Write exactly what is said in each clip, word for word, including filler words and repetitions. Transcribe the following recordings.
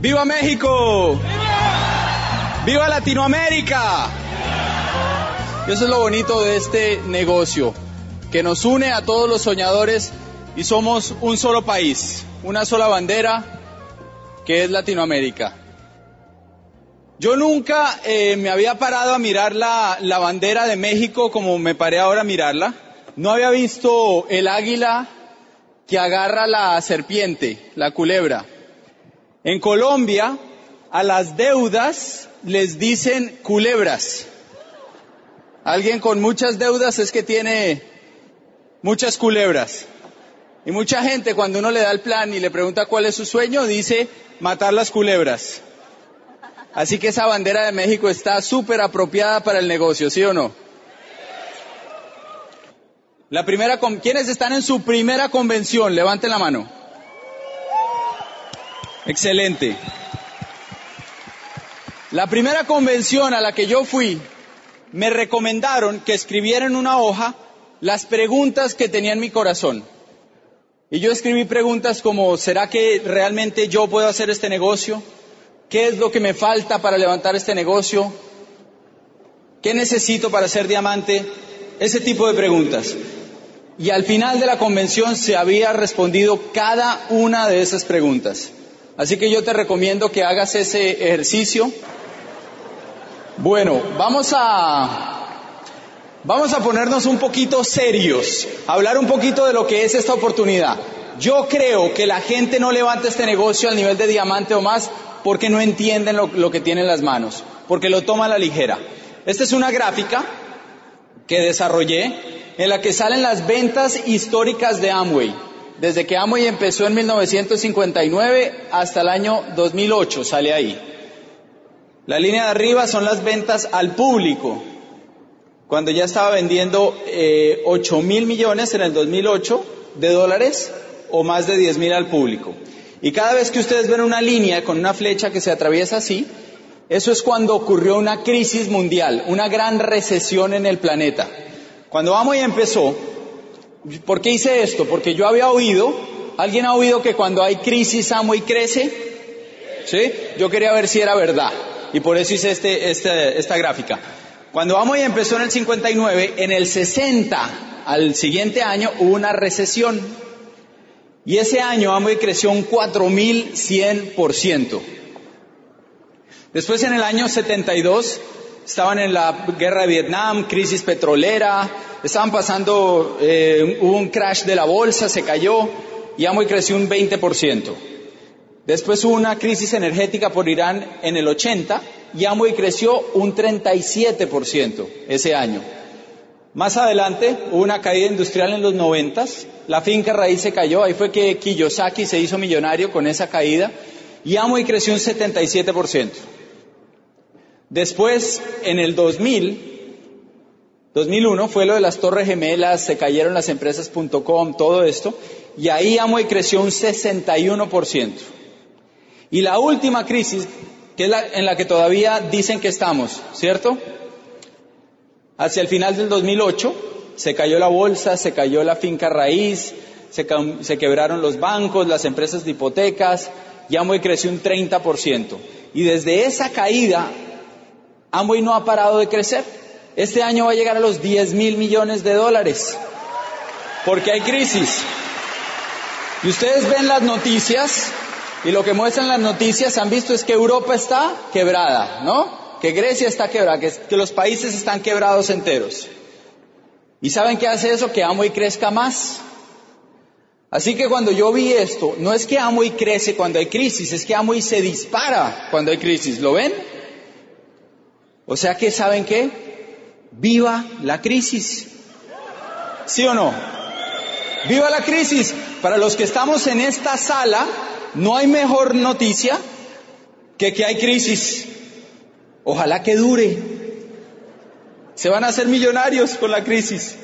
¡Viva México! ¡Viva Latinoamérica! Y eso es lo bonito de este negocio, que nos une a todos los soñadores y somos un solo país, una sola bandera, que es Latinoamérica. Yo nunca eh, me había parado a mirar la, la bandera de México como me paré ahora a mirarla. No había visto el águila que agarra la serpiente, la culebra. En Colombia, a las deudas les dicen culebras. Alguien con muchas deudas es que tiene muchas culebras. Y mucha gente, cuando uno le da el plan y le pregunta cuál es su sueño, dice matar las culebras. Así que esa bandera de México está súper apropiada para el negocio, ¿sí o no? La primera, ¿quiénes están en su primera convención? Levanten la mano. Excelente. La primera convención a la que yo fui, me recomendaron que escribiera en una hoja las preguntas que tenía en mi corazón. Y yo escribí preguntas como, ¿será que realmente yo puedo hacer este negocio? ¿Qué es lo que me falta para levantar este negocio? ¿Qué necesito para ser diamante? Ese tipo de preguntas. Y al final de la convención se había respondido cada una de esas preguntas. Así que yo te recomiendo que hagas ese ejercicio. Bueno, vamos a, vamos a ponernos un poquito serios, hablar un poquito de lo que es esta oportunidad. Yo creo que la gente no levanta este negocio al nivel de diamante o más porque no entienden lo, lo que tienen en las manos, porque lo toman a la ligera. Esta es una gráfica que desarrollé en la que salen las ventas históricas de Amway. Desde que Amway empezó en mil novecientos cincuenta y nueve hasta el año dos mil ocho, sale ahí. La línea de arriba son las ventas al público, cuando ya estaba vendiendo eh, ocho mil millones en el dos mil ocho de dólares o más de diez mil al público. Y cada vez que ustedes ven una línea con una flecha que se atraviesa así, eso es cuando ocurrió una crisis mundial, una gran recesión en el planeta. Cuando Amway empezó, ¿por qué hice esto? Porque yo había oído, ¿alguien ha oído que cuando hay crisis Amway crece? ¿Sí? Yo quería ver si era verdad. Y por eso hice este, este, esta gráfica. Cuando Amway empezó en el cincuenta y nueve, en el sesenta, al siguiente año, hubo una recesión. Y ese año Amway creció un cuatro mil cien por ciento. Después en el año setenta y dos, estaban en la guerra de Vietnam, crisis petrolera, estaban pasando, eh, hubo un crash de la bolsa, se cayó, y Amway creció un veinte por ciento. Después hubo una crisis energética por Irán en el ochenta y Amway creció un treinta y siete por ciento ese año. Más adelante hubo una caída industrial en los noventas, la finca raíz se cayó, ahí fue que Kiyosaki se hizo millonario con esa caída y Amway creció un setenta y siete por ciento. Después, en el dos mil, dos mil uno fue lo de las Torres Gemelas, se cayeron las empresas punto com, todo esto, y ahí Amway creció un sesenta y uno por ciento. Y la última crisis, que es la en la que todavía dicen que estamos, ¿cierto? Hacia el final del dos mil ocho, se cayó la bolsa, se cayó la finca raíz, se, se quebraron los bancos, las empresas de hipotecas, y Amway creció un treinta por ciento. Y desde esa caída, Amway no ha parado de crecer. Este año va a llegar a los diez mil millones de dólares, porque hay crisis. Y ustedes ven las noticias, y lo que muestran las noticias, han visto es que Europa está quebrada, ¿no? Que Grecia está quebrada, que, que los países están quebrados enteros. ¿Y saben qué hace eso? Que Amway crezca más. Así que cuando yo vi esto, no es que Amway crece cuando hay crisis, es que Amway se dispara cuando hay crisis, ¿lo ven? O sea que, ¿saben qué? ¡Viva la crisis! ¿Sí o no? ¡Viva la crisis! Para los que estamos en esta sala, no hay mejor noticia que que hay crisis. Ojalá que dure. Se van a hacer millonarios con la crisis.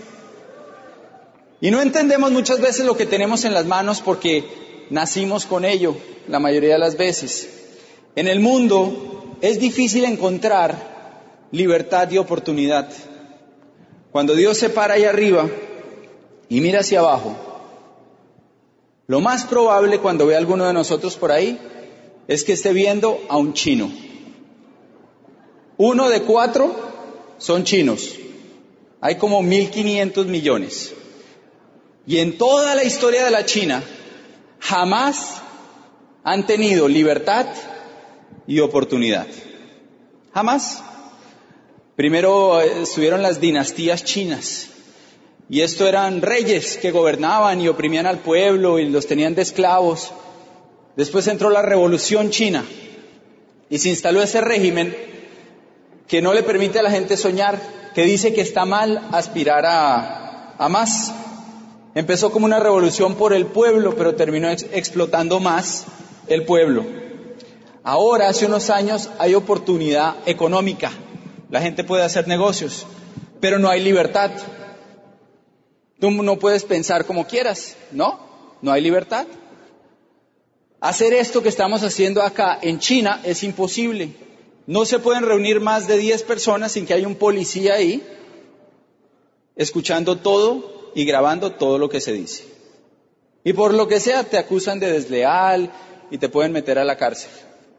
Y no entendemos muchas veces lo que tenemos en las manos porque nacimos con ello, la mayoría de las veces. En el mundo es difícil encontrar libertad y oportunidad. Cuando Dios se para ahí arriba y mira hacia abajo, lo más probable cuando ve a alguno de nosotros por ahí es que esté viendo a un chino. Uno de cuatro son chinos. Hay como mil quinientos millones. Y en toda la historia de la China, jamás han tenido libertad y oportunidad. Jamás. Primero estuvieron las dinastías chinas. Y esto eran reyes que gobernaban y oprimían al pueblo y los tenían de esclavos. Después entró la Revolución China y se instaló ese régimen que no le permite a la gente soñar, que dice que está mal aspirar a, a más. Empezó como una revolución por el pueblo, pero terminó ex- explotando más el pueblo. Ahora, hace unos años, hay oportunidad económica. La gente puede hacer negocios, pero no hay libertad. Tú no puedes pensar como quieras, ¿no? No hay libertad. Hacer esto que estamos haciendo acá en China es imposible. No se pueden reunir más de diez personas sin que haya un policía ahí, escuchando todo y grabando todo lo que se dice. Y por lo que sea te acusan de desleal y te pueden meter a la cárcel.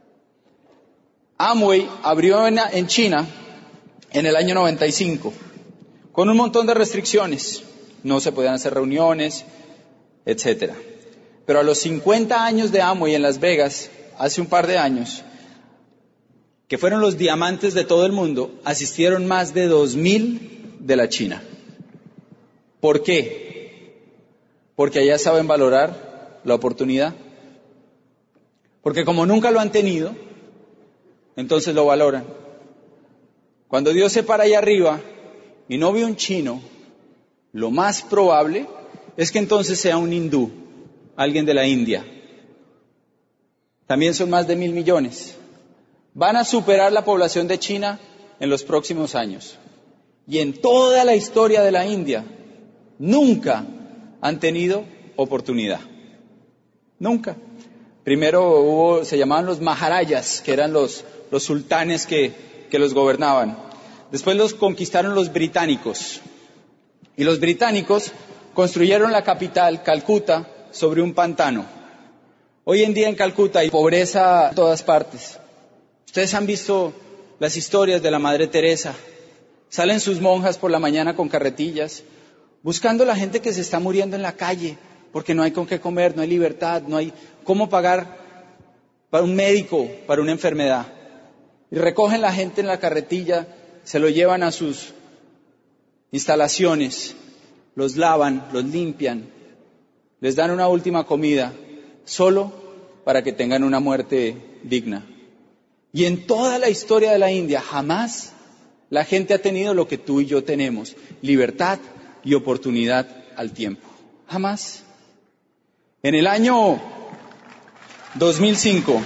Amway abrió en, en China en el año noventa y cinco, con un montón de restricciones. No se podían hacer reuniones, etcétera. Pero a los cincuenta años de Amway en Las Vegas, hace un par de años, que fueron los diamantes de todo el mundo, asistieron más de dos mil de la China. ¿Por qué? Porque allá saben valorar la oportunidad. Porque como nunca lo han tenido, entonces lo valoran. Cuando Dios se para allá arriba y no ve un chino, lo más probable es que entonces sea un hindú, alguien de la India. También son más de mil millones. Van a superar la población de China en los próximos años. Y en toda la historia de la India, nunca han tenido oportunidad. Nunca. Primero hubo, se llamaban los Maharajas, que eran los, los sultanes que, que los gobernaban. Después los conquistaron los británicos. Y los británicos construyeron la capital, Calcuta, sobre un pantano. Hoy en día en Calcuta hay pobreza en todas partes. Ustedes han visto las historias de la Madre Teresa. Salen sus monjas por la mañana con carretillas, buscando a la gente que se está muriendo en la calle, porque no hay con qué comer, no hay libertad, no hay cómo pagar para un médico, para una enfermedad. Y recogen la gente en la carretilla, se lo llevan a sus instalaciones, los lavan, los limpian, les dan una última comida, solo para que tengan una muerte digna. Y en toda la historia de la India, jamás la gente ha tenido lo que tú y yo tenemos, libertad y oportunidad al tiempo. Jamás. En el año dos mil cinco,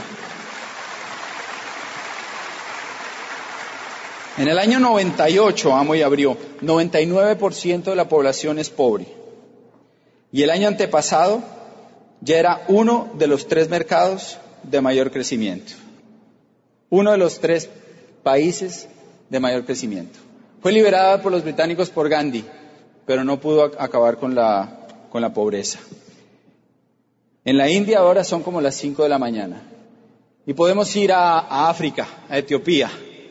en el año noventa y ocho, Amway abrió, noventa y nueve por ciento de la población es pobre. Y el año antepasado ya era uno de los tres mercados de mayor crecimiento. Uno de los tres países de mayor crecimiento. Fue liberada por los británicos por Gandhi, pero no pudo acabar con la, con la pobreza. En la India ahora son como las cinco de la mañana. Y podemos ir a, a África, a Etiopía.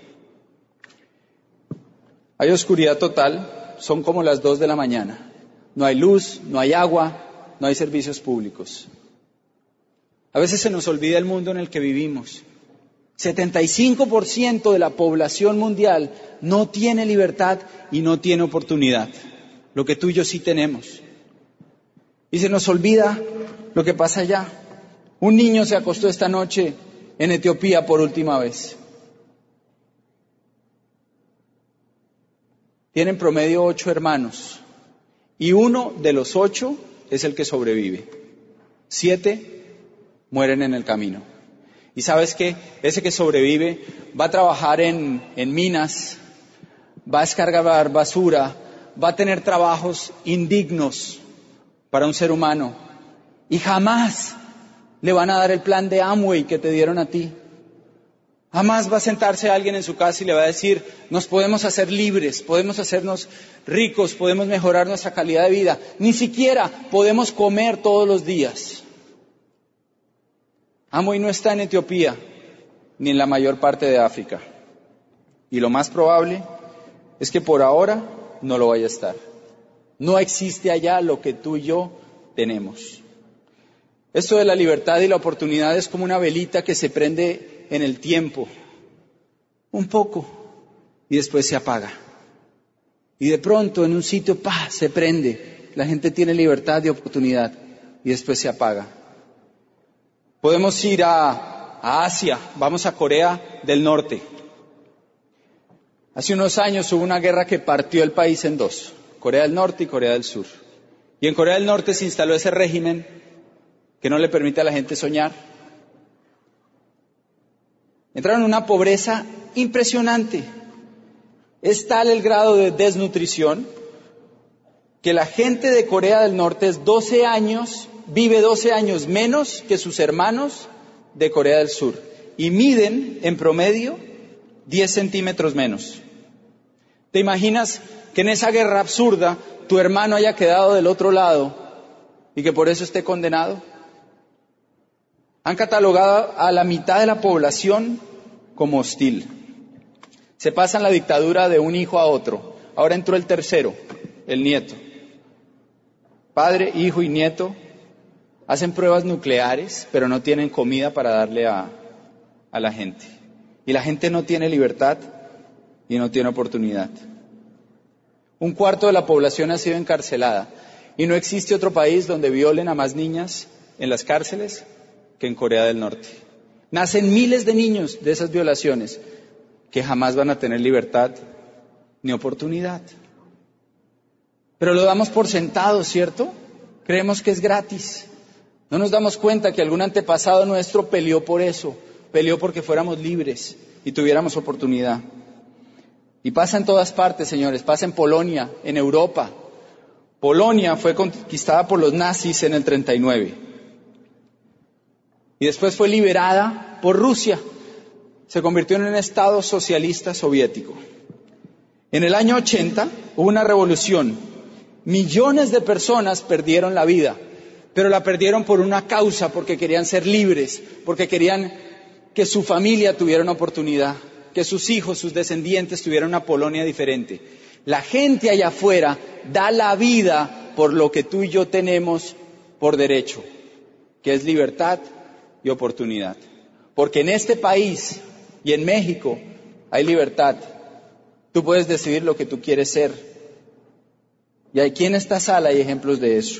Hay oscuridad total, son como las dos de la mañana. No hay luz, no hay agua, no hay servicios públicos. A veces se nos olvida el mundo en el que vivimos. setenta y cinco por ciento de la población mundial no tiene libertad y no tiene oportunidad. Lo que tú y yo sí tenemos. Y se nos olvida lo que pasa allá. Un niño se acostó esta noche en Etiopía por última vez. Tienen promedio ocho hermanos. Y uno de los ocho es el que sobrevive. Siete mueren en el camino. Y sabes qué, ese que sobrevive va a trabajar en, en minas, va a descargar basura, va a tener trabajos indignos para un ser humano. Y jamás le van a dar el plan de Amway que te dieron a ti. Jamás va a sentarse alguien en su casa y le va a decir, nos podemos hacer libres, podemos hacernos ricos, podemos mejorar nuestra calidad de vida. Ni siquiera podemos comer todos los días. Amway no está en Etiopía ni en la mayor parte de África. Y lo más probable es que por ahora no lo vaya a estar. No existe allá lo que tú y yo tenemos. Esto de la libertad y la oportunidad es como una velita que se prende en el tiempo, un poco, y después se apaga. Y de pronto en un sitio, ¡pah!, se prende. La gente tiene libertad y oportunidad, y después se apaga. Podemos ir a, a Asia, vamos a Corea del Norte. Hace unos años hubo una guerra que partió el país en dos, Corea del Norte y Corea del Sur. Y en Corea del Norte se instaló ese régimen que no le permite a la gente soñar. Entraron en una pobreza impresionante. Es tal el grado de desnutrición que la gente de Corea del Norte es doce años, vive doce años menos que sus hermanos de Corea del Sur. Y miden, en promedio, diez centímetros menos. ¿Te imaginas que en esa guerra absurda tu hermano haya quedado del otro lado y que por eso esté condenado? Han catalogado a la mitad de la población como hostil. Se pasan la dictadura de un hijo a otro. Ahora entró el tercero, el nieto. Padre, hijo y nieto hacen pruebas nucleares, pero no tienen comida para darle a, a la gente. Y la gente no tiene libertad y no tiene oportunidad. Un cuarto de la población ha sido encarcelada. Y no existe otro país donde violen a más niñas en las cárceles que en Corea del Norte. Nacen miles de niños de esas violaciones que jamás van a tener libertad ni oportunidad. Pero lo damos por sentado, ¿cierto? Creemos que es gratis. No nos damos cuenta que algún antepasado nuestro peleó por eso, peleó porque fuéramos libres y tuviéramos oportunidad. Y pasa en todas partes, señores, pasa en Polonia, en Europa. Polonia fue conquistada por los nazis en el treinta y nueve. Y después fue liberada por Rusia. Se convirtió en un estado socialista soviético. En el año ochenta hubo una revolución. Millones de personas perdieron la vida, pero la perdieron por una causa, porque querían ser libres, porque querían que su familia tuviera una oportunidad, que sus hijos, sus descendientes tuvieran una Polonia diferente. La gente allá afuera da la vida por lo que tú y yo tenemos por derecho, que es libertad y oportunidad. Porque en este país y en México hay libertad. Tú puedes decidir lo que tú quieres ser. Y aquí en esta sala hay ejemplos de eso.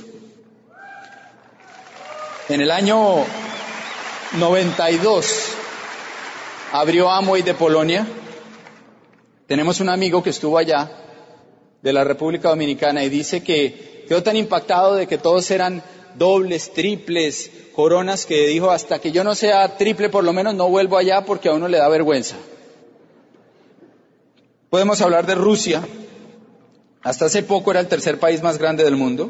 En el año noventa y dos abrió Amway de Polonia. Tenemos un amigo que estuvo allá, de la República Dominicana, y dice que quedó tan impactado de que todos eran dobles, triples, coronas, que dijo, hasta que yo no sea triple por lo menos no vuelvo allá porque a uno le da vergüenza. Podemos hablar de Rusia. Hasta hace poco era el tercer país más grande del mundo.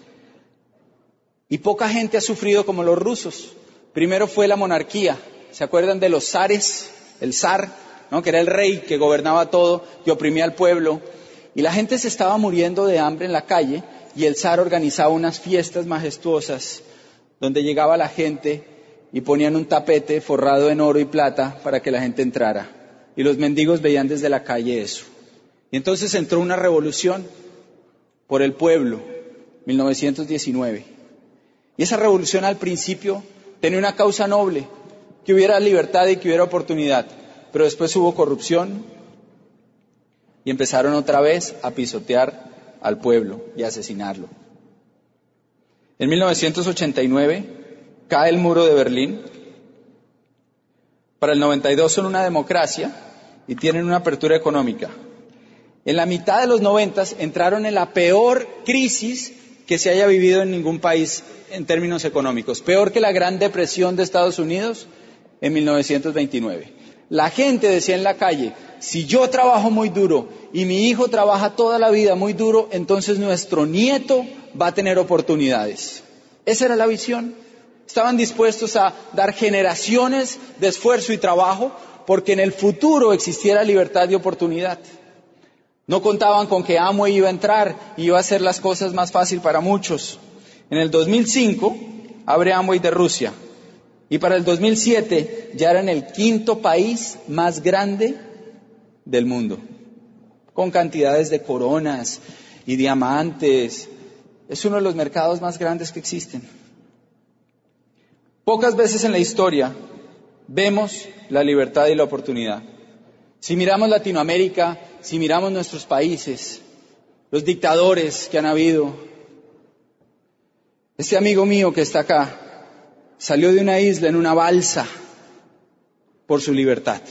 Y poca gente ha sufrido como los rusos. Primero fue la monarquía. ¿Se acuerdan de los zares? El zar, ¿no?, que era el rey que gobernaba todo y oprimía al pueblo. Y la gente se estaba muriendo de hambre en la calle y el zar organizaba unas fiestas majestuosas donde llegaba la gente y ponían un tapete forrado en oro y plata para que la gente entrara. Y los mendigos veían desde la calle eso. Y entonces entró una revolución por el pueblo, mil novecientos diecinueve. Y esa revolución al principio tenía una causa noble, que hubiera libertad y que hubiera oportunidad. Pero después hubo corrupción y empezaron otra vez a pisotear al pueblo y a asesinarlo. En mil novecientos ochenta y nueve cae el muro de Berlín. Para el noventa y dos son una democracia y tienen una apertura económica. En la mitad de los noventas entraron en la peor crisis que se haya vivido en ningún país en términos económicos, peor que la Gran Depresión de Estados Unidos en mil novecientos veintinueve. La gente decía en la calle, si yo trabajo muy duro y mi hijo trabaja toda la vida muy duro, entonces nuestro nieto va a tener oportunidades. Esa era la visión. Estaban dispuestos a dar generaciones de esfuerzo y trabajo porque en el futuro existiera libertad y oportunidad. No contaban con que Amway iba a entrar y iba a hacer las cosas más fácil para muchos. En el dos mil cinco abre Amway de Rusia Y para el dos mil siete ya eran el quinto país más grande del mundo, con cantidades de coronas y diamantes. Es uno de los mercados más grandes que existen. Pocas veces en la historia vemos la libertad y la oportunidad. Si miramos Latinoamérica, si miramos nuestros países, los dictadores que han habido. Este amigo mío que está acá salió de una isla en una balsa por su libertad.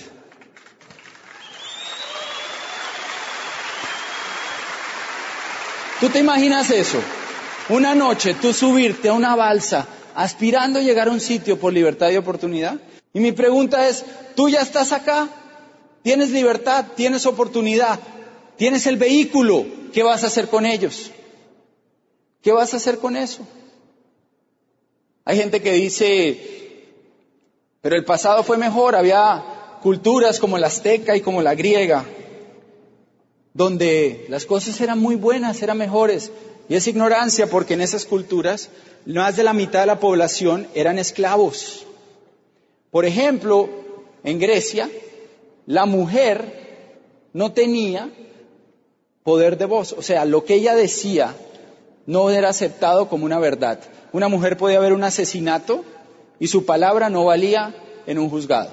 ¿Tú te imaginas eso? Una noche tú subirte a una balsa aspirando a llegar a un sitio por libertad y oportunidad. Y mi pregunta es, ¿tú ya estás acá? ¿Tienes libertad? ¿Tienes oportunidad? ¿Tienes el vehículo? ¿Qué vas a hacer con ellos? ¿Qué vas a hacer con eso? Hay gente que dice, pero el pasado fue mejor, había culturas como la azteca y como la griega, donde las cosas eran muy buenas, eran mejores. Y es ignorancia porque en esas culturas más de la mitad de la población eran esclavos. Por ejemplo, en Grecia, la mujer no tenía poder de voz. O sea, lo que ella decía no era aceptado como una verdad. Una mujer podía haber un asesinato y su palabra no valía en un juzgado.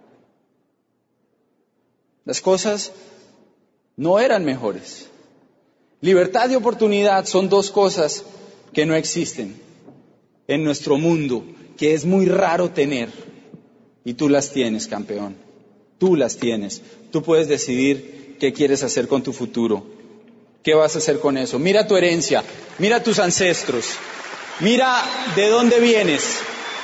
Las cosas no eran mejores. Libertad y oportunidad son dos cosas que no existen en nuestro mundo, que es muy raro tener. Y tú las tienes, campeón. Tú las tienes. Tú puedes decidir qué quieres hacer con tu futuro. ¿Qué vas a hacer con eso? Mira tu herencia, mira tus ancestros, mira de dónde vienes.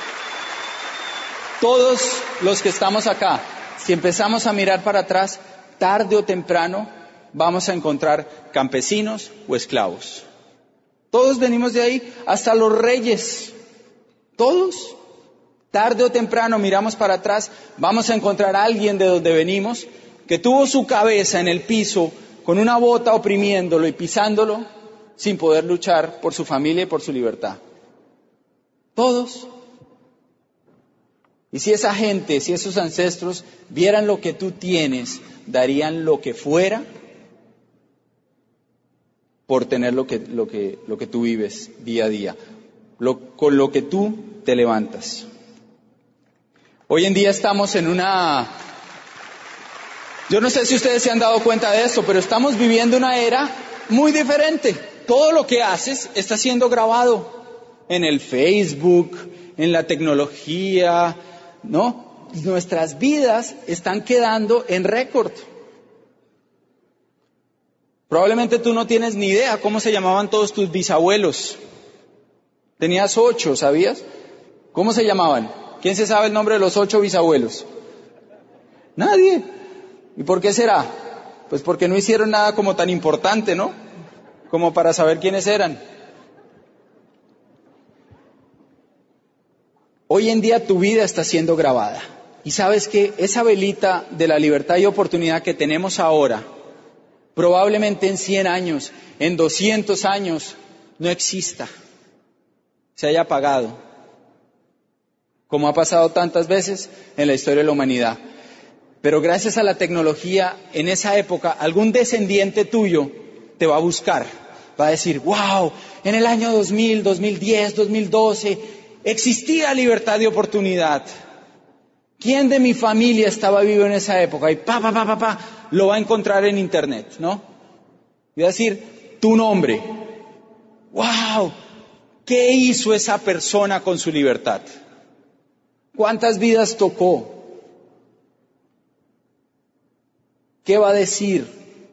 Todos los que estamos acá, si empezamos a mirar para atrás, tarde o temprano vamos a encontrar campesinos o esclavos. Todos venimos de ahí, hasta los reyes. Todos, tarde o temprano miramos para atrás, vamos a encontrar a alguien de donde venimos que tuvo su cabeza en el piso con una bota oprimiéndolo y pisándolo sin poder luchar por su familia y por su libertad. Todos. Y si esa gente, si esos ancestros vieran lo que tú tienes, darían lo que fuera por tener lo que, lo que, lo que tú vives día a día, lo, con lo que tú te levantas. Hoy en día estamos en una... Yo no sé si ustedes se han dado cuenta de esto, pero estamos viviendo una era muy diferente. Todo lo que haces está siendo grabado en el Facebook, en la tecnología, ¿no? Nuestras vidas están quedando en récord. Probablemente tú no tienes ni idea cómo se llamaban todos tus bisabuelos. Tenías ocho, ¿sabías? ¿Cómo se llamaban? ¿Quién se sabe el nombre de los ocho bisabuelos? Nadie. ¿Y por qué será? Pues porque no hicieron nada como tan importante, ¿no? Como para saber quiénes eran. Hoy en día tu vida está siendo grabada. Y sabes que esa velita de la libertad y oportunidad que tenemos ahora, probablemente en cien años, en doscientos años, no exista. Se haya apagado. Como ha pasado tantas veces en la historia de la humanidad. Pero gracias a la tecnología, en esa época, algún descendiente tuyo te va a buscar. Va a decir, wow, en el año dos mil, dos mil diez, dos mil doce, existía libertad y oportunidad. ¿Quién de mi familia estaba vivo en esa época? Y pa, pa, pa, pa, pa, lo va a encontrar en internet, ¿no? Y va a decir, tu nombre. Wow, ¿qué hizo esa persona con su libertad? ¿Cuántas vidas tocó? ¿Qué va a decir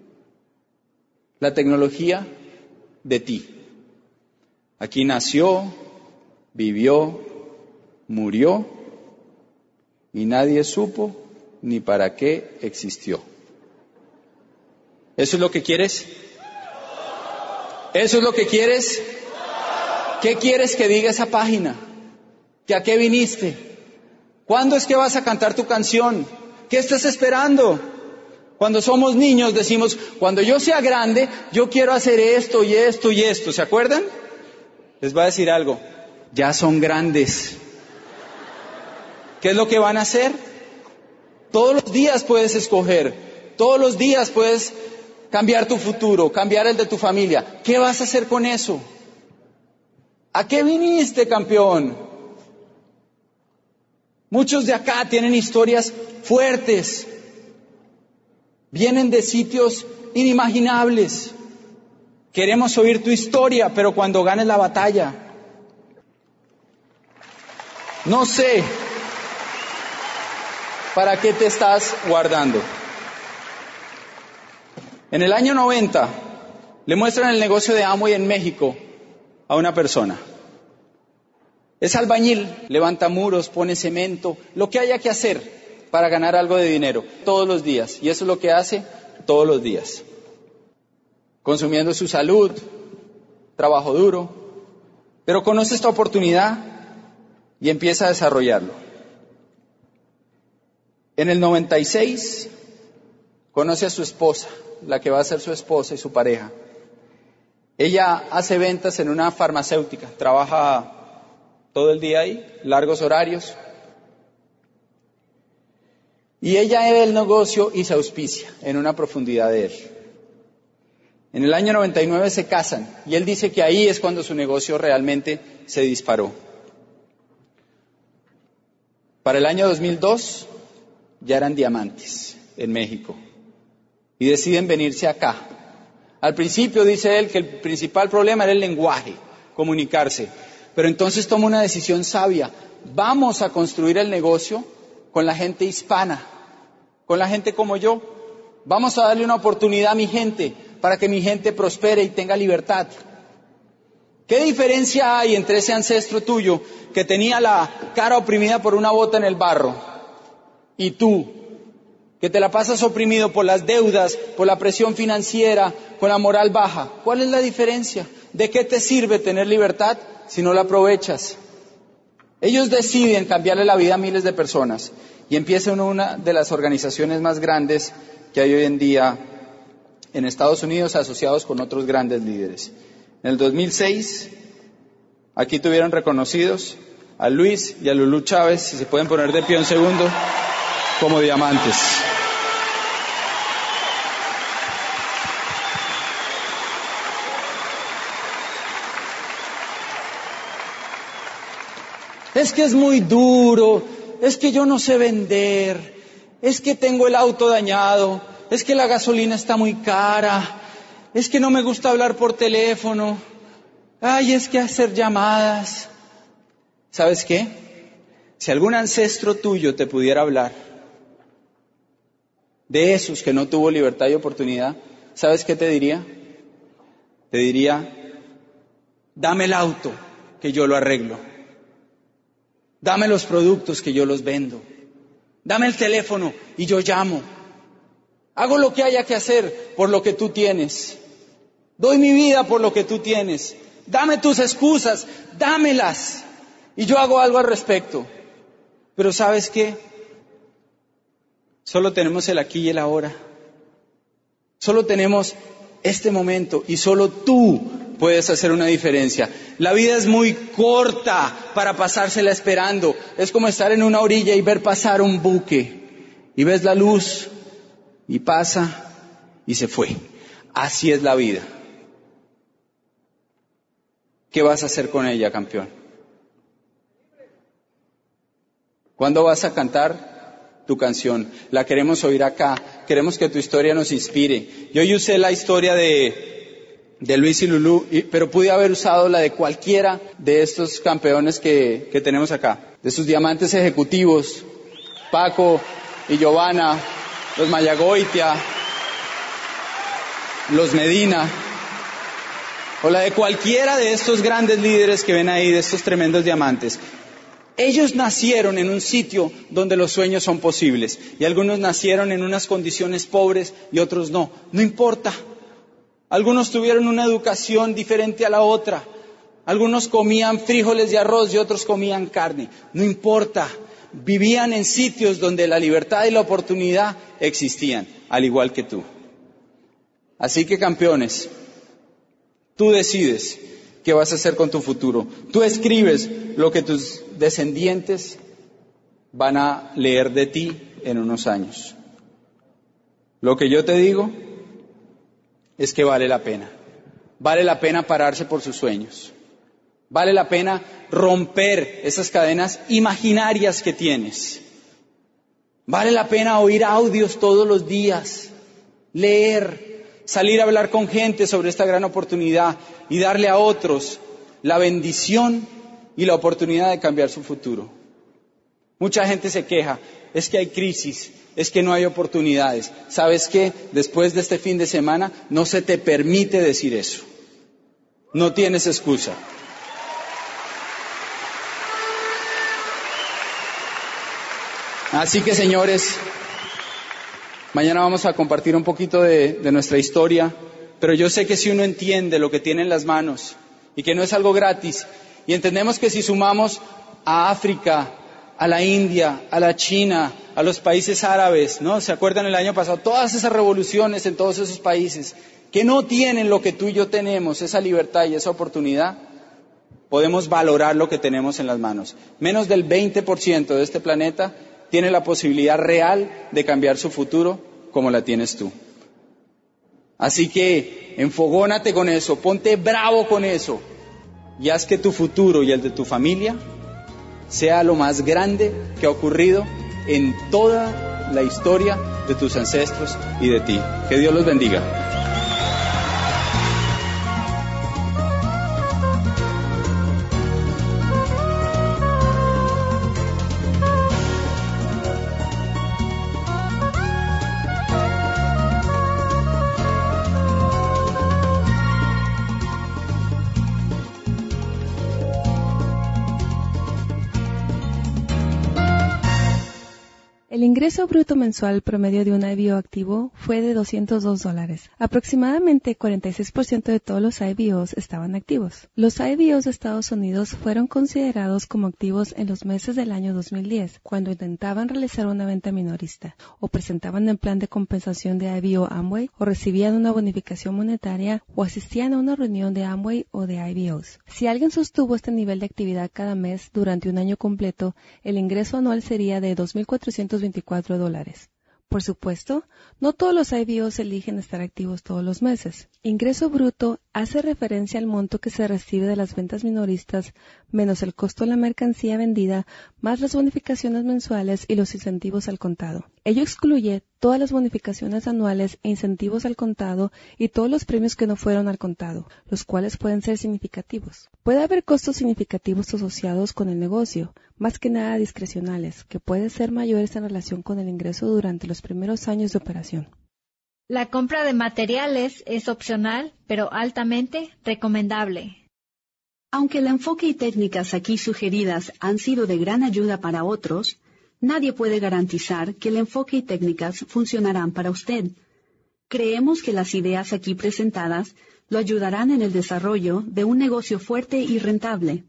la tecnología de ti? Aquí nació, vivió, murió y nadie supo ni para qué existió. ¿Eso es lo que quieres? ¿Eso es lo que quieres? ¿Qué quieres que diga esa página? ¿Que a qué viniste? ¿Cuándo es que vas a cantar tu canción? ¿Qué estás esperando? Cuando somos niños decimos, cuando yo sea grande, yo quiero hacer esto y esto y esto. ¿Se acuerdan? Les voy a decir algo. Ya son grandes. ¿Qué es lo que van a hacer? Todos los días puedes escoger, todos los días puedes cambiar tu futuro, cambiar el de tu familia. ¿Qué vas a hacer con eso? ¿A qué viniste, campeón? Muchos de acá tienen historias fuertes, vienen de sitios inimaginables. Queremos oír tu historia, pero cuando ganes la batalla, no sé para qué te estás guardando. En el año noventa le muestran el negocio de Amway en México a una persona. Es albañil, levanta muros, pone cemento, lo que haya que hacer para ganar algo de dinero todos los días. Y eso es lo que hace todos los días. Consumiendo su salud, trabajo duro, pero conoce esta oportunidad y empieza a desarrollarlo. En el noventa y seis conoce a su esposa, la que va a ser su esposa y su pareja. Ella hace ventas en una farmacéutica, trabaja todo el día ahí, largos horarios. Y ella ve el negocio y se auspicia en una profundidad de él. En el año noventa y nueve se casan y él dice que ahí es cuando su negocio realmente se disparó. Para el año dos mil dos ya eran diamantes en México y deciden venirse acá. Al principio dice él que el principal problema era el lenguaje, comunicarse, pero entonces toma una decisión sabia. Vamos a construir el negocio con la gente hispana, con la gente como yo. Vamos a darle una oportunidad a mi gente para que mi gente prospere y tenga libertad. ¿Qué diferencia hay entre ese ancestro tuyo que tenía la cara oprimida por una bota en el barro y tú, que te la pasas oprimido por las deudas, por la presión financiera, con la moral baja? ¿Cuál es la diferencia? ¿De qué te sirve tener libertad si no la aprovechas? Ellos deciden cambiarle la vida a miles de personas y empiezan una de las organizaciones más grandes que hay hoy en día en Estados Unidos, asociados con otros grandes líderes. En el dos mil seis, aquí tuvieron reconocidos a Luis y a Lulú Chávez, si se pueden poner de pie un segundo, como diamantes. Es que es muy duro, es que yo no sé vender, es que tengo el auto dañado, es que la gasolina está muy cara, es que no me gusta hablar por teléfono, ay, es que hacer llamadas. ¿Sabes qué? Si algún ancestro tuyo te pudiera hablar de esos que no tuvo libertad y oportunidad, ¿sabes qué te diría? Te diría, dame el auto que yo lo arreglo. Dame los productos que yo los vendo. Dame el teléfono y yo llamo. Hago lo que haya que hacer por lo que tú tienes. Doy mi vida por lo que tú tienes. Dame tus excusas, dámelas. Y yo hago algo al respecto. Pero ¿sabes qué? Solo tenemos el aquí y el ahora. Solo tenemos este momento y solo tú puedes hacer una diferencia. La vida es muy corta para pasársela esperando. Es como estar en una orilla y ver pasar un buque. Y ves la luz y pasa y se fue. Así es la vida. ¿Qué vas a hacer con ella, campeón? ¿Cuándo vas a cantar tu canción? La queremos oír acá. Queremos que tu historia nos inspire. Yo hoy usé la historia de, de Luis y Lulú, y, pero pude haber usado la de cualquiera de estos campeones que, que tenemos acá. De sus diamantes ejecutivos, Paco y Giovanna, los Mayagoitia, los Medina, o la de cualquiera de estos grandes líderes que ven ahí, de estos tremendos diamantes. Ellos nacieron en un sitio donde los sueños son posibles, y algunos nacieron en unas condiciones pobres y otros no. No importa. Algunos tuvieron una educación diferente a la otra. Algunos comían frijoles y arroz y otros comían carne. No importa. Vivían en sitios donde la libertad y la oportunidad existían, al igual que tú. Así que, campeones, tú decides qué vas a hacer con tu futuro. Tú escribes lo que tus descendientes van a leer de ti en unos años. Lo que yo te digo es que vale la pena. Vale la pena pararse por sus sueños. Vale la pena romper esas cadenas imaginarias que tienes. Vale la pena oír audios todos los días, leer, salir a hablar con gente sobre esta gran oportunidad y darle a otros la bendición y la oportunidad de cambiar su futuro. Mucha gente se queja, es que hay crisis, es que no hay oportunidades. ¿Sabes qué? Después de este fin de semana no se te permite decir eso. No tienes excusa. Así que, señores, mañana vamos a compartir un poquito de, de nuestra historia, pero yo sé que si uno entiende lo que tiene en las manos y que no es algo gratis, y entendemos que si sumamos a África, a la India, a la China, a los países árabes, ¿no? ¿Se acuerdan el año pasado? Todas esas revoluciones en todos esos países que no tienen lo que tú y yo tenemos, esa libertad y esa oportunidad, podemos valorar lo que tenemos en las manos. Menos del veinte por ciento de este planeta tiene la posibilidad real de cambiar su futuro como la tienes tú. Así que enfogónate con eso, ponte bravo con eso y haz que tu futuro y el de tu familia sea lo más grande que ha ocurrido en toda la historia de tus ancestros y de ti. Que Dios los bendiga. El ingreso bruto mensual promedio de un I B O activo fue de doscientos dos dólares. Aproximadamente cuarenta y seis por ciento de todos los I B Os estaban activos. Los I B Os de Estados Unidos fueron considerados como activos en los meses del año dos mil diez, cuando intentaban realizar una venta minorista, o presentaban el plan de compensación de I B O Amway, o recibían una bonificación monetaria, o asistían a una reunión de Amway o de I B Os. Si alguien sostuvo este nivel de actividad cada mes durante un año completo, el ingreso anual sería de dos mil cuatrocientos veinticuatro dólares. Por supuesto, no todos los I B Os eligen estar activos todos los meses. Ingreso bruto hace referencia al monto que se recibe de las ventas minoristas menos el costo de la mercancía vendida, más las bonificaciones mensuales y los incentivos al contado. Ello excluye todas las bonificaciones anuales e incentivos al contado y todos los premios que no fueron al contado, los cuales pueden ser significativos. Puede haber costos significativos asociados con el negocio, más que nada discrecionales, que pueden ser mayores en relación con el ingreso durante los primeros años de operación. La compra de materiales es opcional, pero altamente recomendable. Aunque el enfoque y técnicas aquí sugeridas han sido de gran ayuda para otros, nadie puede garantizar que el enfoque y técnicas funcionarán para usted. Creemos que las ideas aquí presentadas lo ayudarán en el desarrollo de un negocio fuerte y rentable.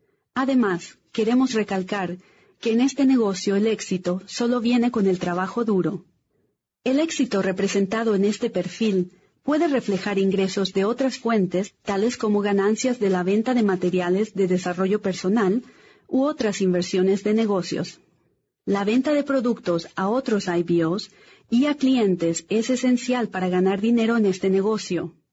Además, queremos recalcar que en este negocio el éxito solo viene con el trabajo duro. El éxito representado en este perfil puede reflejar ingresos de otras fuentes, tales como ganancias de la venta de materiales de desarrollo personal u otras inversiones de negocios. La venta de productos a otros I B Os y a clientes es esencial para ganar dinero en este negocio.